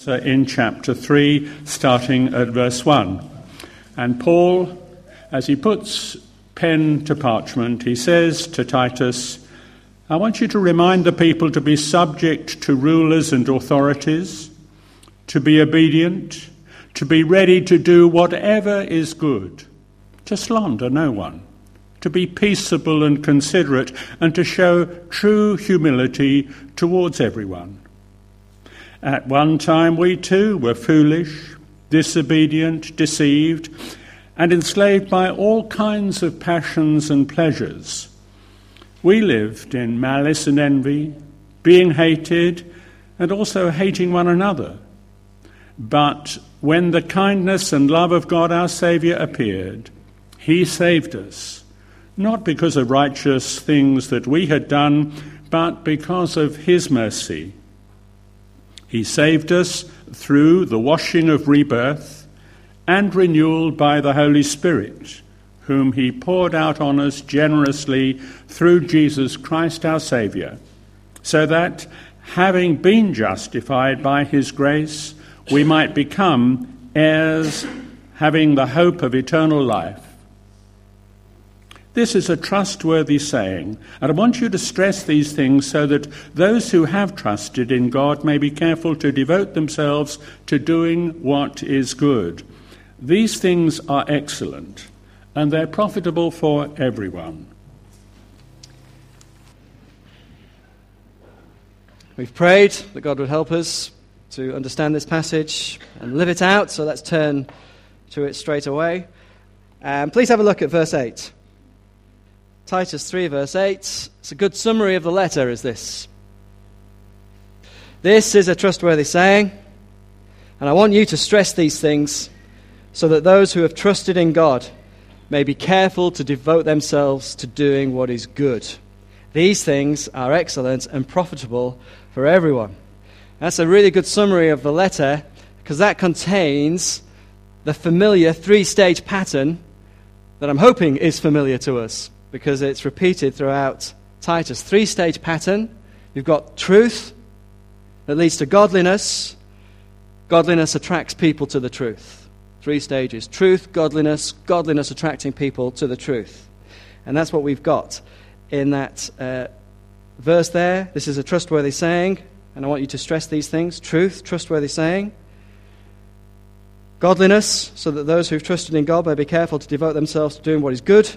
in chapter 3, starting at verse 1. And Paul, as he puts pen to parchment, he says to Titus, I want you to remind the people to be subject to rulers and authorities, to be obedient, to be ready to do whatever is good, to slander no one, to be peaceable and considerate, and to show true humility towards everyone. At one time we too were foolish, disobedient, deceived, and enslaved by all kinds of passions and pleasures. We lived in malice and envy, being hated, and also hating one another. But when the kindness and love of God our Saviour appeared, he saved us, not because of righteous things that we had done, but because of his mercy. He saved us through the washing of rebirth and renewal by the Holy Spirit, whom he poured out on us generously through Jesus Christ our Saviour, so that, having been justified by his grace, we might become heirs, having the hope of eternal life. This is a trustworthy saying, and I want you to stress these things so that those who have trusted in God may be careful to devote themselves to doing what is good. These things are excellent, and they're profitable for everyone. We've prayed that God would help us to understand this passage and live it out, so let's turn to it straight away. Please have a look at verse 8. Titus 3, verse 8. It's a good summary of the letter, is this. This is a trustworthy saying, and I want you to stress these things so that those who have trusted in God may be careful to devote themselves to doing what is good. These things are excellent and profitable for everyone. That's a really good summary of the letter, because that contains the familiar three-stage pattern that I'm hoping is familiar to us, because it's repeated throughout Titus. Three-stage pattern. You've got truth that leads to godliness. Godliness attracts people to the truth. 3 stages. Truth, godliness, godliness attracting people to the truth. And that's what we've got in that verse there. This is a trustworthy saying, and I want you to stress these things. Truth, trustworthy saying. Godliness, so that those who've trusted in God may be careful to devote themselves to doing what is good.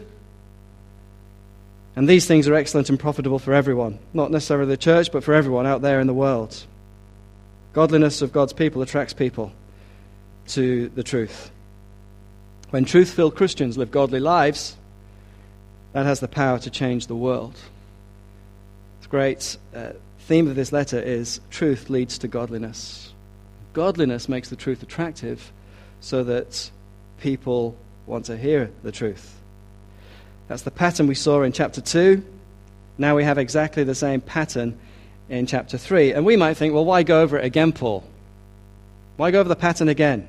And these things are excellent and profitable for everyone. Not necessarily the church, but for everyone out there in the world. Godliness of God's people attracts people to the truth. When truth-filled Christians live godly lives, that has the power to change the world. The great theme of this letter is truth leads to godliness. Godliness makes the truth attractive so that people want to hear the truth. That's the pattern we saw in chapter 2. Now we have exactly the same pattern in chapter 3. And we might think, well, why go over it again, Paul? Why go over the pattern again?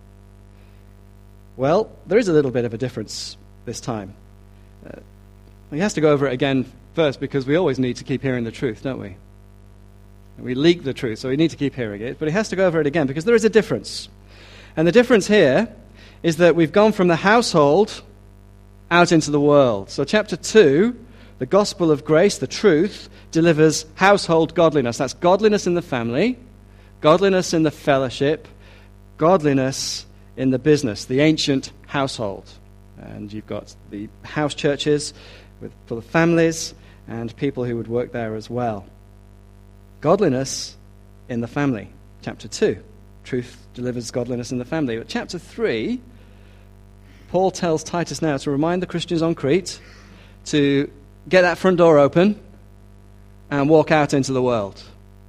Well, there is a little bit of a difference this time. He has to go over it again first because we always need to keep hearing the truth, don't we? And we leak the truth, so we need to keep hearing it. But he has to go over it again because there is a difference. And the difference here is that we've gone from the household out into the world. So chapter 2, the gospel of grace, the truth, delivers household godliness. That's godliness in the family, godliness in the fellowship, godliness in the business, the ancient household. And you've got the house churches for the families and people who would work there as well. Godliness in the family, chapter 2. Truth delivers godliness in the family. But chapter 3, Paul tells Titus now to remind the Christians on Crete to get that front door open and walk out into the world.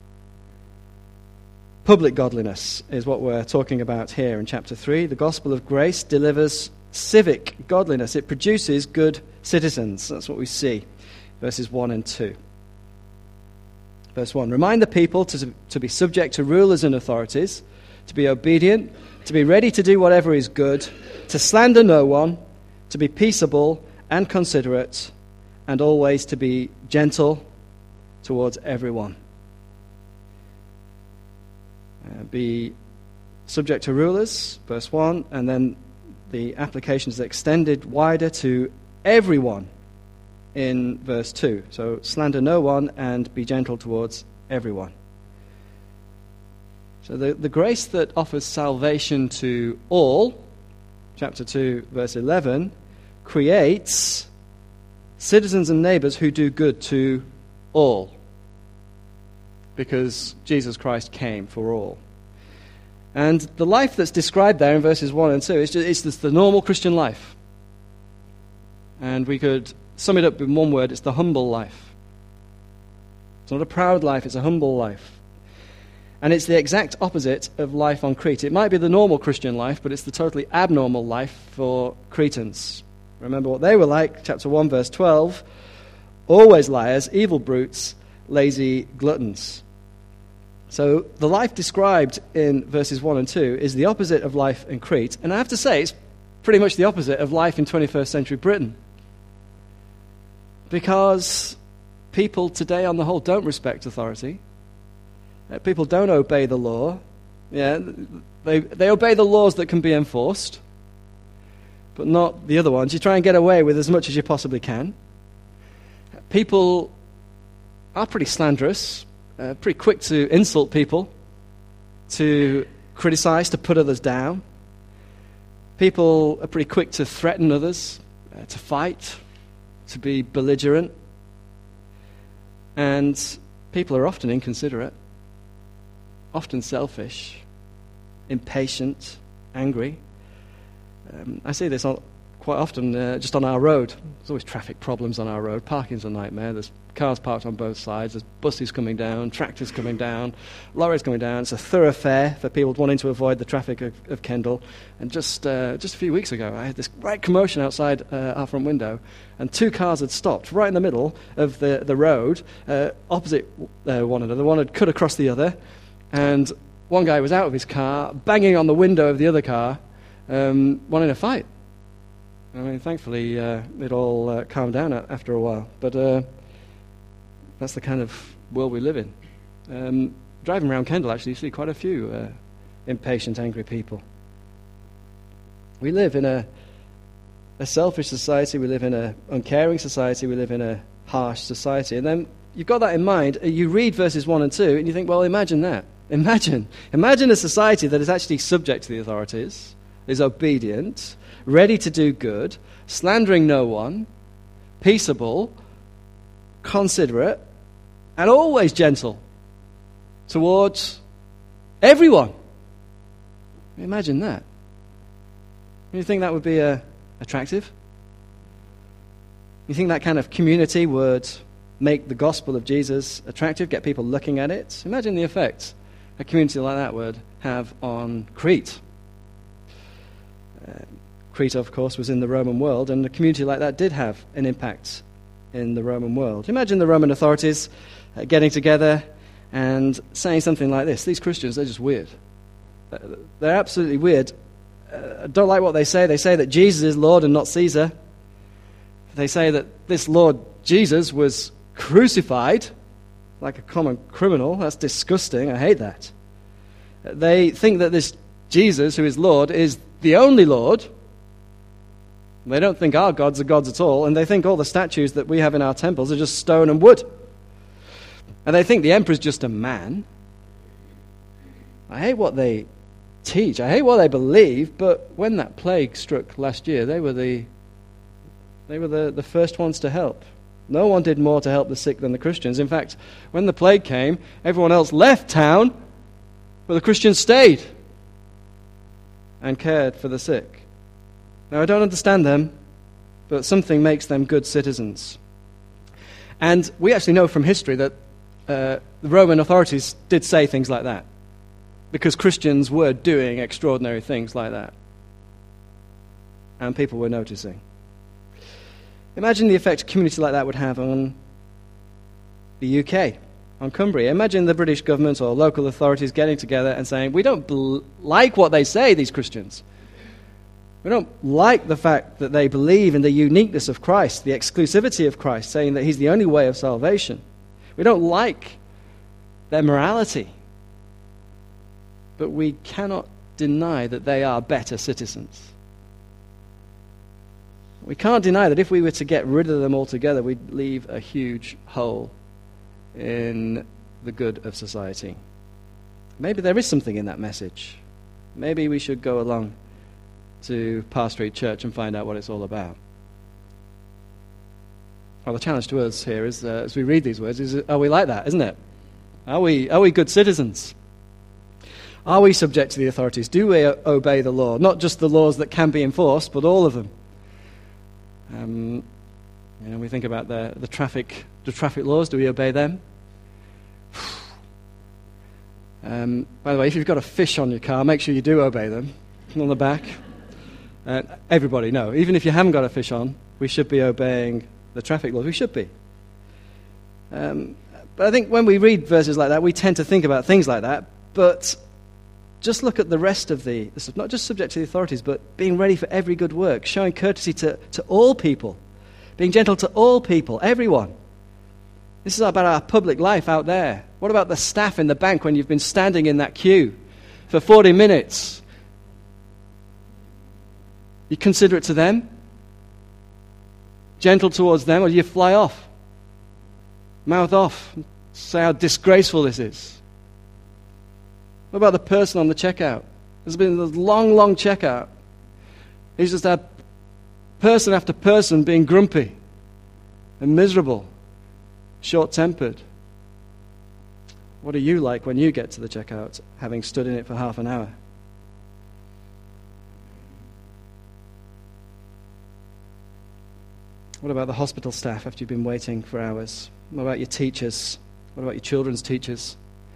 Public godliness is what we're talking about here in chapter 3. The gospel of grace delivers civic godliness. It produces good citizens. That's what we see, verses 1 and 2. Verse 1, remind the people to be subject to rulers and authorities, to be obedient, to be ready to do whatever is good, to slander no one, to be peaceable and considerate, and always to be gentle towards everyone. Be subject to rulers, verse 1, and then the application is extended wider to everyone in verse 2. So slander no one and be gentle towards everyone. So the grace that offers salvation to all, chapter 2, verse 11, creates citizens and neighbors who do good to all, because Jesus Christ came for all. And the life that's described there in verses 1 and 2 is just the normal Christian life. And we could sum it up in one word: it's the humble life. It's not a proud life, it's a humble life. And it's the exact opposite of life on Crete. It might be the normal Christian life, but it's the totally abnormal life for Cretans. Remember what they were like, chapter 1, verse 12. Always liars, evil brutes, lazy gluttons. So the life described in verses 1 and 2 is the opposite of life in Crete. And I have to say, it's pretty much the opposite of life in 21st century Britain. Because people today, on the whole, don't respect authority. People don't obey the law. Yeah, they obey the laws that can be enforced, but not the other ones. You try and get away with as much as you possibly can. People are pretty slanderous, pretty quick to insult people, to criticize, to put others down. People are pretty quick to threaten others, to fight, to be belligerent. And people are often inconsiderate, often selfish, impatient, angry. I see this quite often just on our road. There's always traffic problems on our road. Parking's a nightmare. There's cars parked on both sides. There's buses coming down, tractors coming down, lorries coming down. It's a thoroughfare for people wanting to avoid the traffic of Kendal. And just a few weeks ago, I had this great commotion outside our front window, and two cars had stopped right in the middle of the road, opposite one another. One had cut across the other, and one guy was out of his car, banging on the window of the other car, wanting a fight. I mean, thankfully, it all calmed down after a while. But that's the kind of world we live in. Driving around Kendal, actually, you see quite a few impatient, angry people. We live in a selfish society. We live in an uncaring society. We live in a harsh society. And then you've got that in mind. You read verses 1 and 2, and you think, well, imagine that. Imagine a society that is actually subject to the authorities, is obedient, ready to do good, slandering no one, peaceable, considerate, and always gentle towards everyone. Imagine that. You think that would be attractive? You think that kind of community would make the gospel of Jesus attractive, get people looking at it? Imagine the effect a community like that would have on Crete. Crete, of course, was in the Roman world, and a community like that did have an impact in the Roman world. Imagine the Roman authorities getting together and saying something like this: these Christians, they're just weird. They're absolutely weird. I don't like what they say. They say that Jesus is Lord and not Caesar. They say that this Lord Jesus was crucified like a common criminal. That's disgusting. I hate that. They think that this Jesus, who is Lord, is the only Lord. They don't think our gods are gods at all, and they think all the statues that we have in our temples are just stone and wood. And they think the emperor's just a man. I hate what they teach. I hate what they believe, but when that plague struck last year, they were the first ones to help. No one did more to help the sick than the Christians. In fact, when the plague came, everyone else left town, but the Christians stayed and cared for the sick. Now, I don't understand them, but something makes them good citizens. And we actually know from history that the Roman authorities did say things like that, because Christians were doing extraordinary things like that. And people were noticing. Imagine the effect a community like that would have on the UK, on Cumbria. Imagine the British government or local authorities getting together and saying, we don't like what they say, these Christians. We don't like the fact that they believe in the uniqueness of Christ, the exclusivity of Christ, saying that he's the only way of salvation. We don't like their morality. but we cannot deny that they are better citizens. We can't deny that if we were to get rid of them altogether, we'd leave a huge hole in the good of society. Maybe there is something in that message. Maybe we should go along to Parr Street Church and find out what it's all about. Well, the challenge to us here is, as we read these words, is are we like that, isn't it? Are we good citizens? Are we subject to the authorities? Do we obey the law? Not just the laws that can be enforced, but all of them. We think about the traffic laws. Do we obey them? By the way, if you've got a fish on your car, make sure you do obey them. On the back. Everybody, no. Even if you haven't got a fish on, we should be obeying the traffic laws. We should be. But I think when we read verses like that, we tend to think about things like that. But just look at the rest of the stuff, not just subject to the authorities, but being ready for every good work, showing courtesy to all people, being gentle to all people, everyone. This is about our public life out there. What about the staff in the bank when you've been standing in that queue for 40 minutes? You considerate to them? Gentle towards them, or do you fly off? Mouth off. Say how disgraceful this is. What about the person on the checkout? There's been a long, long checkout. He's just had person after person being grumpy and miserable, short-tempered. What are you like when you get to the checkout, having stood in it for half an hour? What about the hospital staff after you've been waiting for hours? What about your teachers? What about your children's teachers?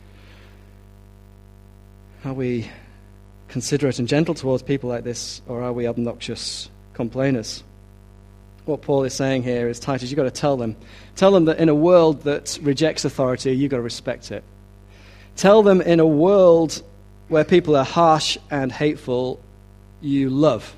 Are we considerate and gentle towards people like this, or are we obnoxious complainers? What Paul is saying here is, Titus, you've got to tell them. Tell them that in a world that rejects authority, you've got to respect it. Tell them in a world where people are harsh and hateful, you love.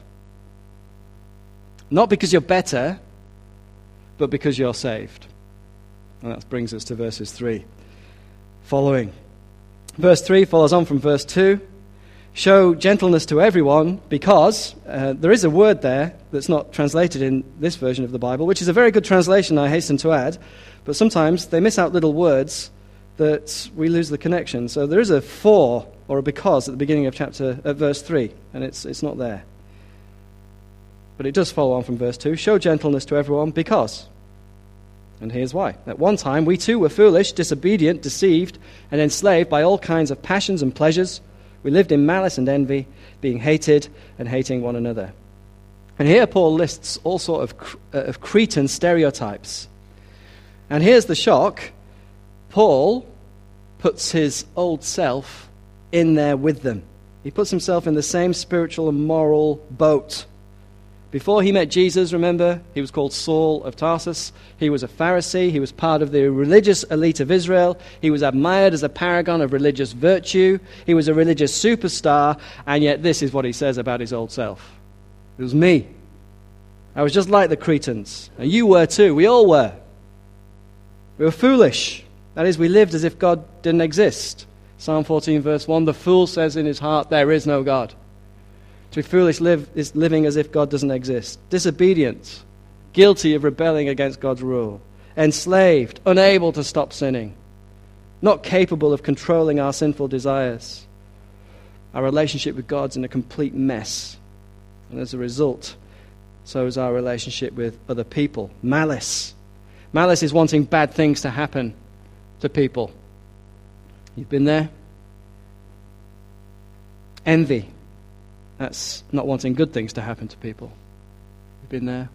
Not because you're better, but because you're saved. And that brings us to verses 3 following. Verse 3 follows on from verse 2. Show gentleness to everyone because, there is a word there that's not translated in this version of the Bible, which is a very good translation, I hasten to add, but sometimes they miss out little words that we lose the connection. So there is a for or a because at the beginning of verse 3, and it's not there. But it does follow on from verse 2. Show gentleness to everyone because. And here's why. At one time we too were foolish, disobedient, deceived, and enslaved by all kinds of passions and pleasures. We lived in malice and envy, being hated and hating one another. And here Paul lists all sort of Cretan stereotypes. And here's the shock. Paul puts his old self in there with them. He puts himself in the same spiritual and moral boat. Before he met Jesus, remember, he was called Saul of Tarsus. He was a Pharisee. He was part of the religious elite of Israel. He was admired as a paragon of religious virtue. He was a religious superstar. And yet this is what he says about his old self. It was me. I was just like the Cretans. And you were too. We all were. We were foolish. That is, we lived as if God didn't exist. Psalm 14 verse 1, the fool says in his heart, there is no God. To be foolish is living as if God doesn't exist. Disobedient, guilty of rebelling against God's rule. Enslaved, unable to stop sinning. Not capable of controlling our sinful desires. Our relationship with God's in a complete mess. And as a result, so is our relationship with other people. Malice. Malice is wanting bad things to happen to people. You've been there? Envy. That's not wanting good things to happen to people. You've been there?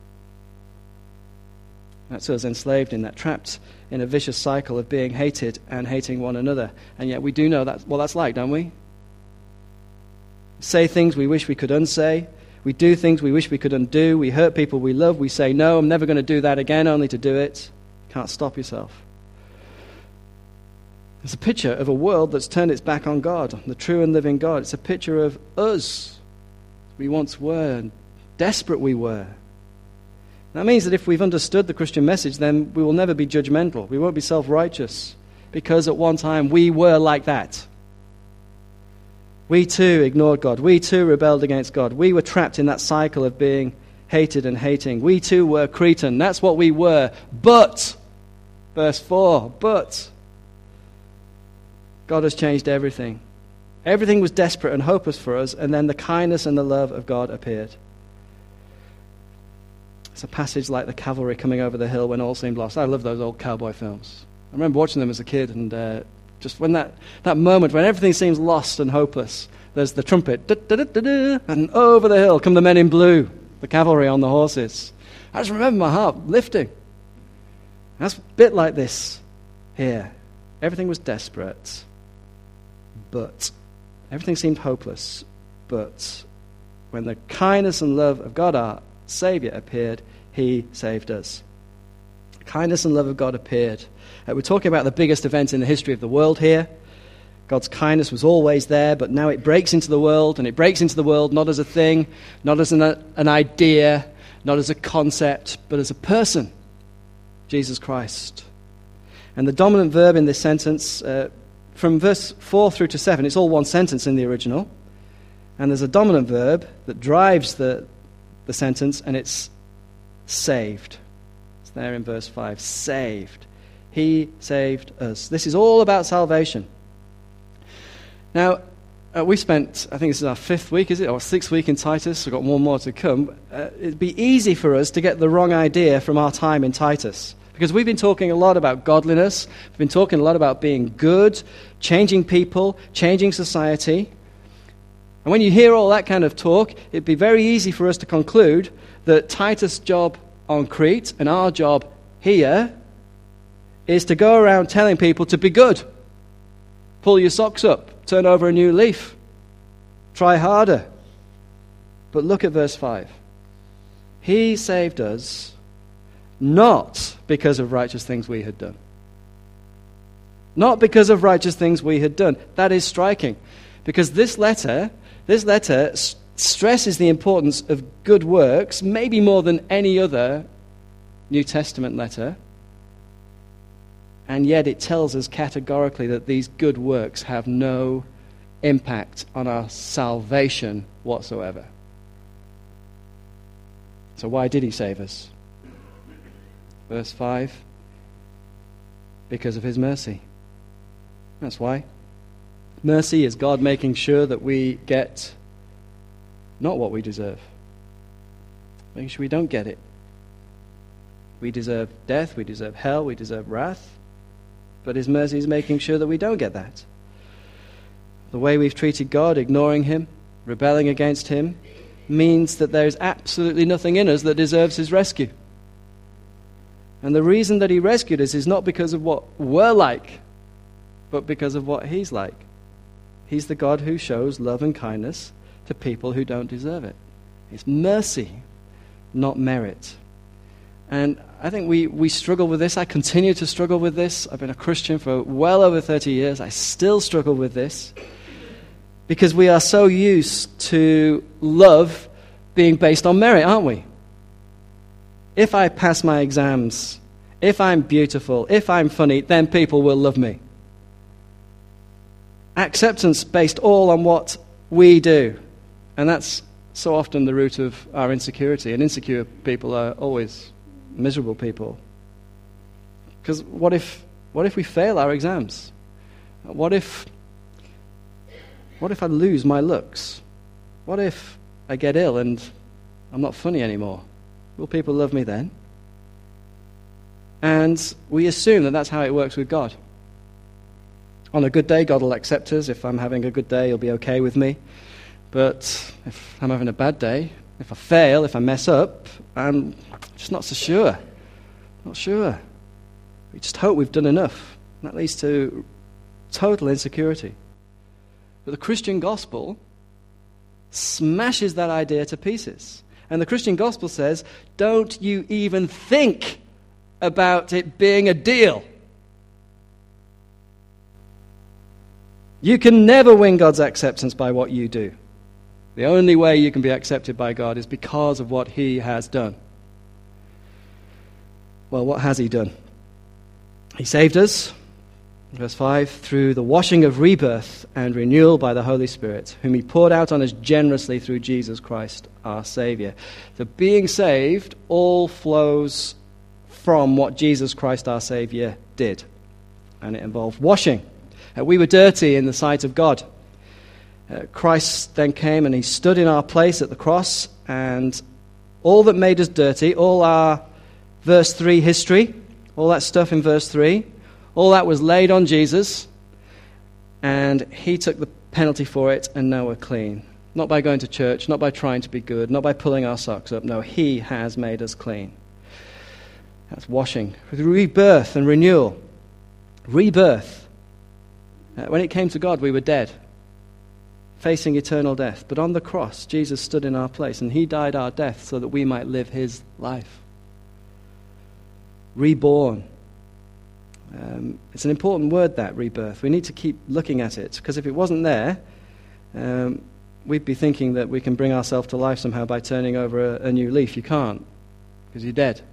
That's us enslaved in that, trapped in a vicious cycle of being hated and hating one another. And yet we do know what that's like, don't we? Say things we wish we could unsay. We do things we wish we could undo. We hurt people we love. We say, no, I'm never going to do that again, only to do it. Can't stop yourself. It's a picture of a world that's turned its back on God, the true and living God. It's a picture of us. We once were, and desperate we were. That means that if we've understood the Christian message, then we will never be judgmental. We won't be self-righteous, because at one time we were like that. We too ignored God. We too rebelled against God. We were trapped in that cycle of being hated and hating. We too were Cretan. That's what we were. But, verse 4, but God has changed everything. Everything was desperate and hopeless for us, and then the kindness and the love of God appeared. It's a passage like the cavalry coming over the hill when all seemed lost. I love those old cowboy films. I remember watching them as a kid, and just when that moment when everything seems lost and hopeless, there's the trumpet, and over the hill come the men in blue, the cavalry on the horses. I just remember my heart lifting. That's a bit like this here. Everything was desperate, but everything seemed hopeless. But when the kindness and love of God, our Savior, appeared, he saved us. The kindness and love of God appeared. We're talking about the biggest event in the history of the world here. God's kindness was always there, but now it breaks into the world, and it breaks into the world not as a thing, not as an idea, not as a concept, but as a person, Jesus Christ. And the dominant verb in this sentence, from verse 4 through to 7, it's all one sentence in the original, and there's a dominant verb that drives the sentence, and it's saved. It's there in verse 5, saved. He saved us. This is all about salvation. Now, we spent, I think this is our 5th week, is it? Or 6th week in Titus. We've got one more to come. It'd be easy for us to get the wrong idea from our time in Titus, because we've been talking a lot about godliness. We've been talking a lot about being good, changing people, changing society. And when you hear all that kind of talk, it'd be very easy for us to conclude that Titus' job on Crete and our job here is to go around telling people to be good. Pull your socks up, turn over a new leaf, try harder. But look at verse 5. He saved us not because of righteous things we had done. Not because of righteous things we had done. That is striking, because this letter stresses the importance of good works, maybe more than any other New Testament letter. And yet it tells us categorically that these good works have no impact on our salvation whatsoever. So why did he save us? Verse 5, because of his mercy. That's why. Mercy is God making sure that we get not what we deserve. Making sure we don't get it. We deserve death, we deserve hell, we deserve wrath. But his mercy is making sure that we don't get that. The way we've treated God, ignoring him, rebelling against him, means that there is absolutely nothing in us that deserves his rescue. And the reason that he rescued us is not because of what we're like, but because of what he's like. He's the God who shows love and kindness to people who don't deserve it. It's mercy, not merit. And I think we struggle with this. I continue to struggle with this. I've been a Christian for well over 30 years. I still struggle with this because we are so used to love being based on merit, aren't we? If I pass my exams, if I'm beautiful, if I'm funny, then people will love me. Acceptance based all on what we do. And that's so often the root of our insecurity. And insecure people are always miserable people. Because what if we fail our exams? What if I lose my looks? What if I get ill and I'm not funny anymore? Will people love me then? And we assume that that's how it works with God. On a good day, God will accept us. If I'm having a good day, he'll be okay with me. But if I'm having a bad day, if I fail, if I mess up, I'm just not so sure. Not sure. We just hope we've done enough. That leads to total insecurity. But the Christian gospel smashes that idea to pieces. And the Christian gospel says, don't you even think about it being a deal. You can never win God's acceptance by what you do. The only way you can be accepted by God is because of what he has done. Well, what has he done? He saved us. Verse 5, through the washing of rebirth and renewal by the Holy Spirit, whom he poured out on us generously through Jesus Christ, our Saviour. The being saved all flows from what Jesus Christ, our Saviour, did. And it involved washing. We were dirty in the sight of God. Christ then came and he stood in our place at the cross, and all that made us dirty, all our verse 3 history, all that stuff in verse 3, all that was laid on Jesus, and he took the penalty for it, and now we're clean. Not by going to church, not by trying to be good, not by pulling our socks up. No, he has made us clean. That's washing. Rebirth and renewal. Rebirth. When it came to God, we were dead, facing eternal death. But on the cross, Jesus stood in our place, and he died our death so that we might live his life. Reborn. It's an important word, that rebirth. We need to keep looking at it, because if it wasn't there, we'd be thinking that we can bring ourselves to life somehow by turning over a new leaf. You can't, because you're dead.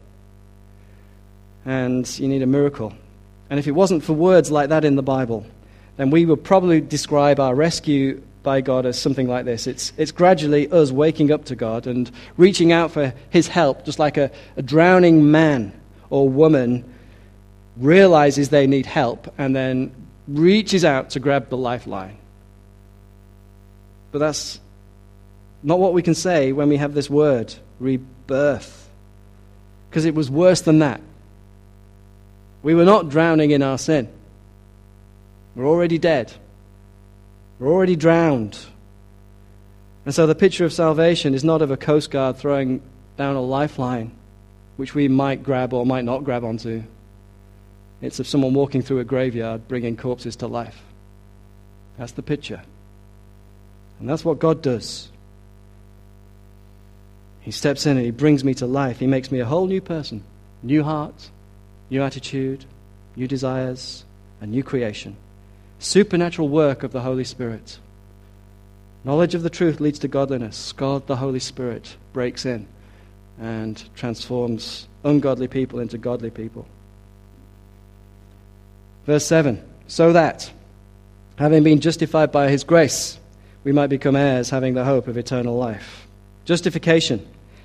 And you need a miracle. And if it wasn't for words like that in the Bible, then we would probably describe our rescue by God as something like this. It's gradually us waking up to God and reaching out for his help, just like a drowning man or woman realizes they need help and then reaches out to grab the lifeline. But that's not what we can say when we have this word, rebirth. Because it was worse than that. We were not drowning in our sin. We're already dead. We're already drowned. And so the picture of salvation is not of a coast guard throwing down a lifeline, which we might grab or might not grab onto. It's of someone walking through a graveyard bringing corpses to life. That's the picture. And that's what God does. He steps in and he brings me to life. He makes me a whole new person. New heart, new attitude, new desires, a new creation. Supernatural work of the Holy Spirit. Knowledge of the truth leads to godliness. God, the Holy Spirit, breaks in and transforms ungodly people into godly people. Verse 7, so that, having been justified by his grace, we might become heirs, having the hope of eternal life. Justification.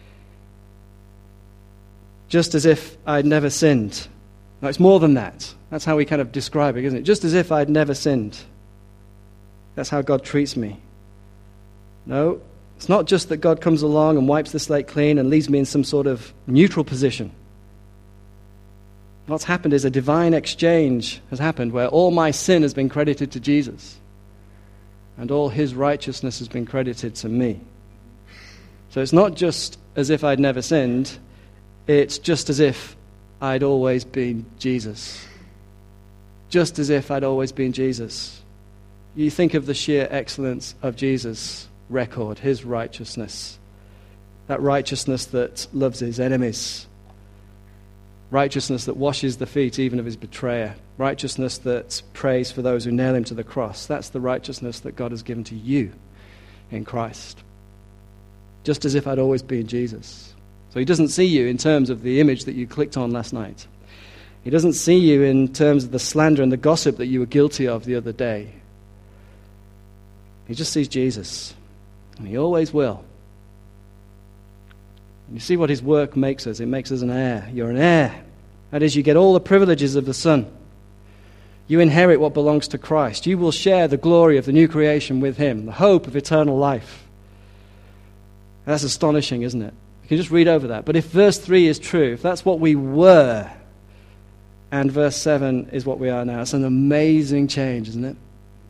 Just as if I'd never sinned. Now, it's more than that. That's how we kind of describe it, isn't it? Just as if I'd never sinned. That's how God treats me. No, it's not just that God comes along and wipes the slate clean and leaves me in some sort of neutral position. What's happened is a divine exchange has happened where all my sin has been credited to Jesus and all his righteousness has been credited to me. So it's not just as if I'd never sinned, it's just as if I'd always been Jesus. Just as if I'd always been Jesus. You think of the sheer excellence of Jesus' record, his righteousness. That righteousness that loves his enemies. Righteousness that washes the feet even of his betrayer. Righteousness that prays for those who nail him to the cross. That's the righteousness that God has given to you in Christ. Just as if I'd always been Jesus. So he doesn't see you in terms of the image that you clicked on last night. He doesn't see you in terms of the slander and the gossip that you were guilty of the other day. He just sees Jesus. And he always will. And you see what his work makes us. It makes us an heir. You're an heir. That is, you get all the privileges of the Son. You inherit what belongs to Christ. You will share the glory of the new creation with him, the hope of eternal life. That's astonishing, isn't it? You can just read over that. But if verse 3 is true, if that's what we were, and verse 7 is what we are now, it's an amazing change, isn't it?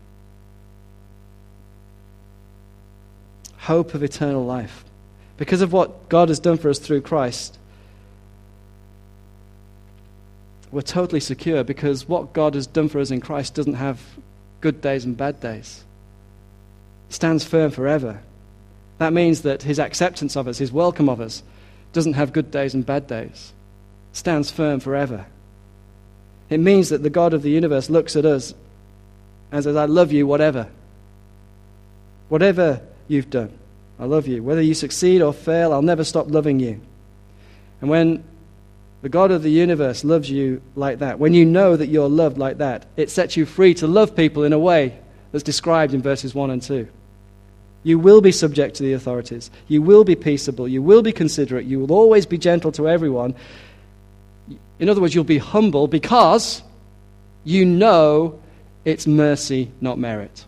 Hope of eternal life. Because of what God has done for us through Christ, we're totally secure, because what God has done for us in Christ doesn't have good days and bad days. It stands firm forever. That means that his acceptance of us, his welcome of us, doesn't have good days and bad days. It stands firm forever. It means that the God of the universe looks at us and says, I love you, whatever. Whatever you've done, I love you. Whether you succeed or fail, I'll never stop loving you. And when The God of the universe loves you like that. When you know that you're loved like that, it sets you free to love people in a way that's described in verses 1 and 2. You will be subject to the authorities. You will be peaceable. You will be considerate. You will always be gentle to everyone. In other words, you'll be humble because you know it's mercy, not merit.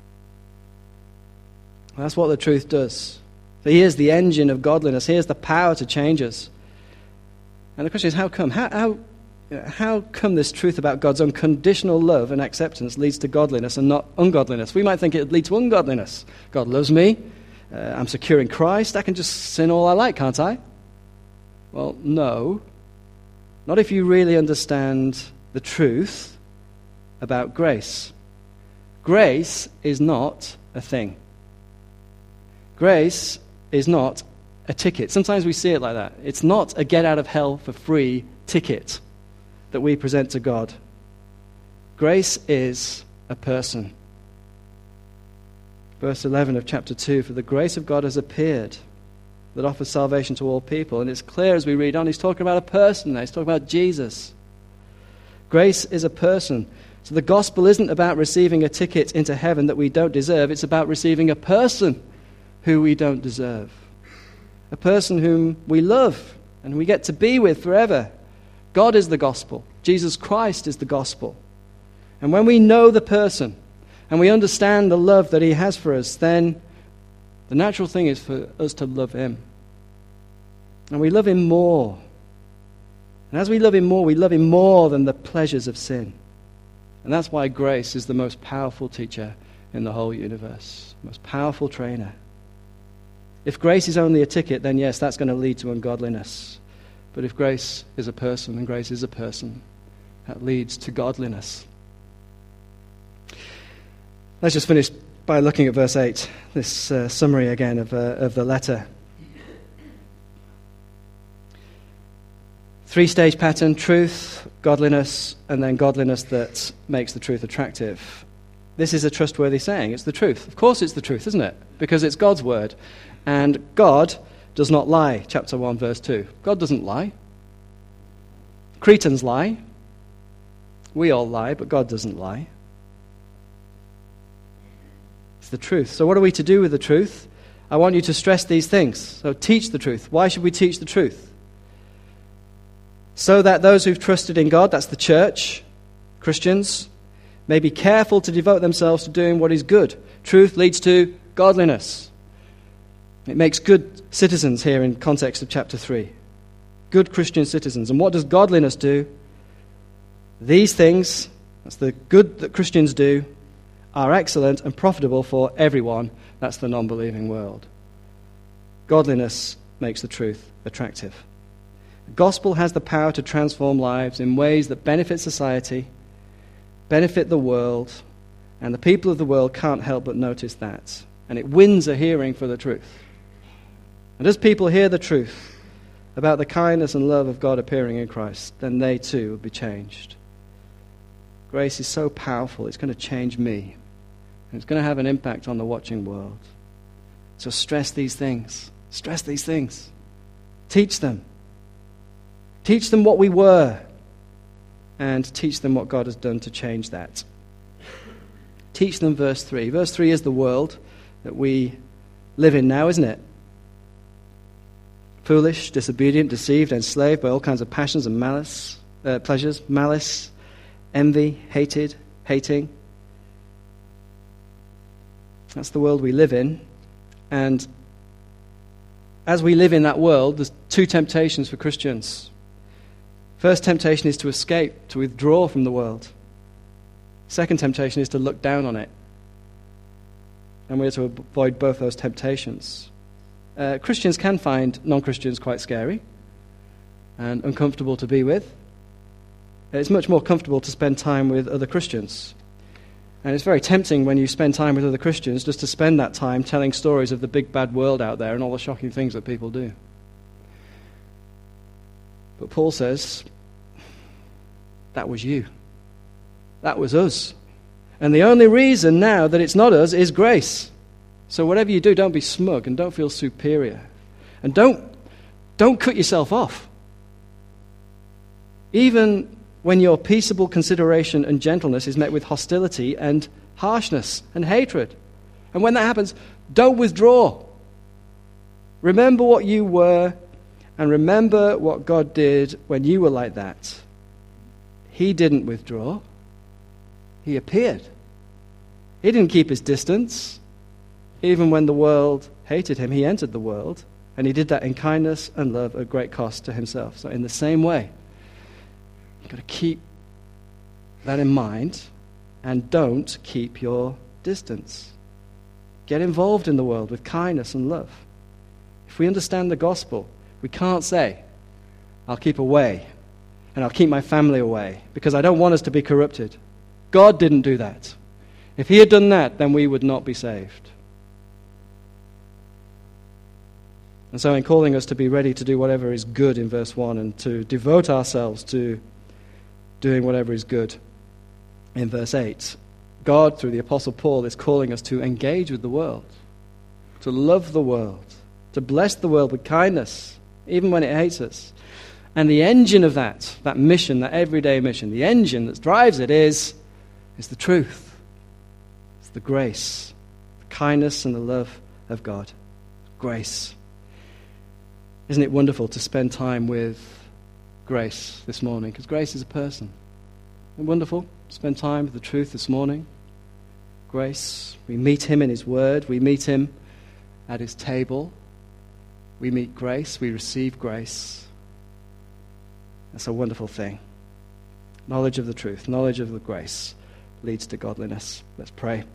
That's what the truth does. So here's the engine of godliness. Here's the power to change us. And the question is, how come? How come this truth about God's unconditional love and acceptance leads to godliness and not ungodliness? We might think it would lead to ungodliness. God loves me. I'm secure in Christ. I can just sin all I like, can't I? Well, no. Not if you really understand the truth about grace. Grace is not a thing. Grace is not a ticket. Sometimes we see it like that. It's not a get-out-of-hell-for-free ticket that we present to God. Grace is a person. Verse 11 of chapter 2, for the grace of God has appeared that offers salvation to all people. And it's clear as we read on, he's talking about a person now. He's talking about Jesus. Grace is a person. So the gospel isn't about receiving a ticket into heaven that we don't deserve. It's about receiving a person who we don't deserve. A person whom we love and we get to be with forever. God is the gospel. Jesus Christ is the gospel. And when we know the person and we understand the love that he has for us, then the natural thing is for us to love him. And we love him more. And as we love him more than the pleasures of sin. And that's why grace is the most powerful teacher in the whole universe. Most powerful trainer. If grace is only a ticket, then yes, that's going to lead to ungodliness. But if grace is a person, and grace is a person, that leads to godliness. Let's just finish by looking at verse 8, this summary again of the letter. 3-stage pattern: truth, godliness, and then godliness that makes the truth attractive. This is a trustworthy saying. It's the truth. Of course it's the truth, isn't it? Because it's God's word. And God does not lie, chapter 1, verse 2. God doesn't lie. Cretans lie. We all lie, but God doesn't lie. It's the truth. So what are we to do with the truth? I want you to stress these things. So teach the truth. Why should we teach the truth? So that those who've trusted in God, that's the church, Christians, may be careful to devote themselves to doing what is good. Truth leads to godliness. It makes good citizens here in context of chapter 3. Good Christian citizens. And what does godliness do? These things, that's the good that Christians do, are excellent and profitable for everyone. That's the non-believing world. Godliness makes the truth attractive. The gospel has the power to transform lives in ways that benefit society, benefit the world, and the people of the world can't help but notice that. And it wins a hearing for the truth. And as people hear the truth about the kindness and love of God appearing in Christ, then they too will be changed. Grace is so powerful, it's going to change me. And it's going to have an impact on the watching world. So stress these things. Stress these things. Teach them. Teach them what we were. And teach them what God has done to change that. Teach them verse 3. Verse 3 is the world that we live in now, isn't it? Foolish, disobedient, deceived, enslaved by all kinds of passions and pleasures, malice, envy, hating. That's the world we live in. And as we live in that world, there's two temptations for Christians. First temptation is to escape, to withdraw from the world. Second temptation is to look down on it. And we're to avoid both those temptations. Christians can find non-Christians quite scary and uncomfortable to be with. It's much more comfortable to spend time with other Christians. And it's very tempting when you spend time with other Christians just to spend that time telling stories of the big bad world out there and all the shocking things that people do. But Paul says, that was you. That was us. And the only reason now that it's not us is grace. So whatever you do, don't be smug and don't feel superior. And don't cut yourself off. Even when your peaceable consideration and gentleness is met with hostility and harshness and hatred. And when that happens, don't withdraw. Remember what you were, and remember what God did when you were like that. He didn't withdraw. He appeared. He didn't keep his distance. Even when the world hated him, he entered the world, and he did that in kindness and love at great cost to himself. So in the same way, you've got to keep that in mind, and don't keep your distance. Get involved in the world with kindness and love. If we understand the gospel, we can't say, I'll keep away, and I'll keep my family away, because I don't want us to be corrupted. God didn't do that. If he had done that, then we would not be saved. And so in calling us to be ready to do whatever is good in verse 1 and to devote ourselves to doing whatever is good in verse 8, God, through the Apostle Paul, is calling us to engage with the world, to love the world, to bless the world with kindness, even when it hates us. And the engine of that mission, that everyday mission, the engine that drives it is the truth. It's the grace, the kindness and the love of God. Grace. Isn't it wonderful to spend time with Grace this morning? Because Grace is a person. Isn't it wonderful? Spend time with the truth this morning. Grace. We meet him in his word. We meet him at his table. We meet grace. We receive grace. That's a wonderful thing. Knowledge of the truth, knowledge of the grace leads to godliness. Let's pray.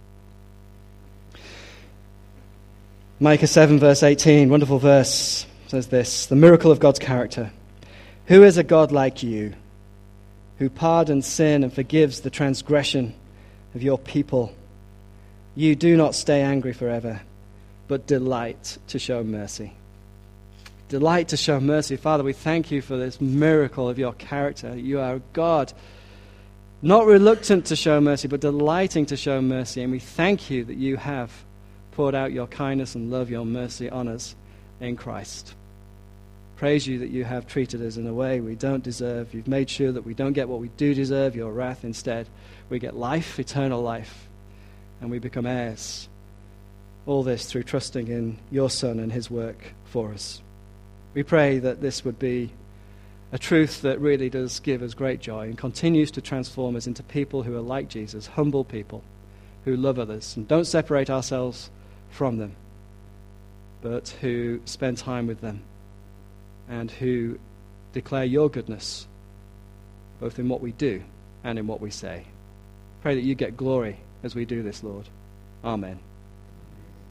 Micah 7 verse 18, wonderful verse, says this: the miracle of God's character. Who is a God like you, who pardons sin and forgives the transgression of your people? You do not stay angry forever, but delight to show mercy. Delight to show mercy. Father, we thank you for this miracle of your character. You are God, not reluctant to show mercy, but delighting to show mercy. And we thank you that you have poured out your kindness and love, your mercy on us in Christ. Praise you that you have treated us in a way we don't deserve. You've made sure that we don't get what we do deserve, your wrath. Instead, we get life, eternal life, and we become heirs. All this through trusting in your Son and his work for us. We pray that this would be a truth that really does give us great joy and continues to transform us into people who are like Jesus, humble people who love others and don't separate ourselves from them, but who spend time with them and who declare your goodness both in what we do and in what we say. Pray that you get glory as we do this, Lord. Amen.